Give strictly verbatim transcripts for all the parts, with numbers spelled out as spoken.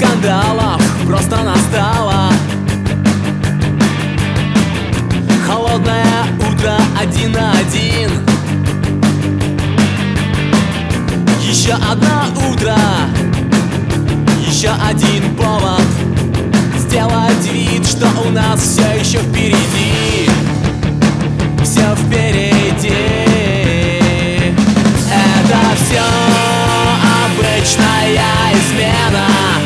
скандалов просто настало. Холодное утро один на один. Еще одно утро, еще один повод сделать вид, что у нас все еще впереди. Все впереди. Это все обычная измена.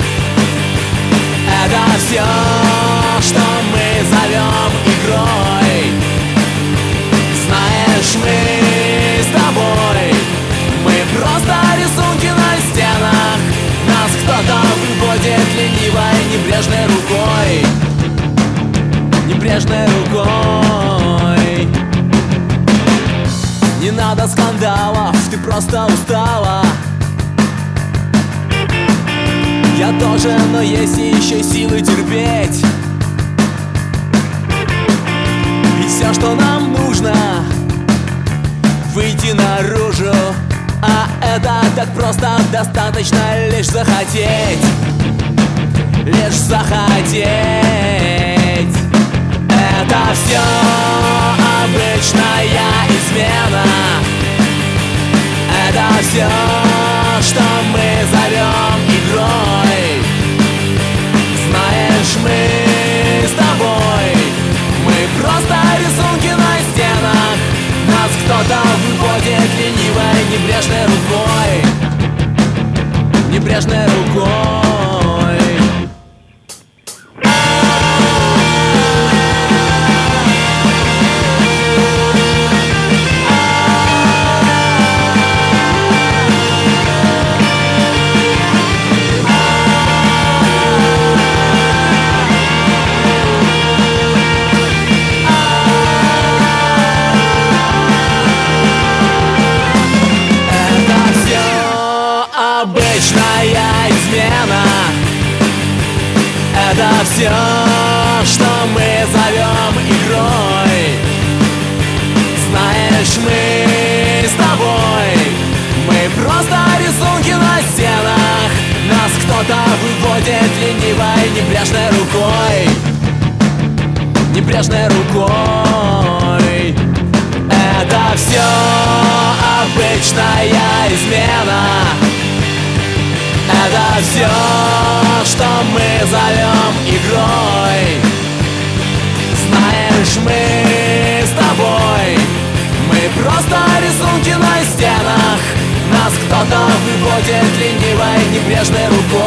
Это все, что мы зовем игрой. Знаешь, мы с тобой, мы просто рисунки на стенах. Нас кто-то выводит ленивой, небрежной рукой. Небрежной рукой. Не надо скандалов, ты просто устала. Я тоже, но есть еще силы терпеть. Ведь все, что нам нужно, выйти наружу. А это так просто, достаточно лишь захотеть. Лишь захотеть. Это все обычная измена. Это все, что мы зовем игрой. Знаешь, мы с тобой, мы просто рисунки на стенах. Нас кто-то выводит ленивой, небрежной рукой. Небрежной рукой. Обычная измена. Это все, что мы зовем игрой. Знаешь, мы с тобой, мы просто рисунки на стенах. Нас кто-то выводит ленивой, небрежной рукой. Небрежной рукой. Это все обычная измена. Это все, что мы зовем игрой. Знаешь, мы с тобой, мы просто рисунки на стенах. Нас кто-то выводит ленивой, небрежной рукой.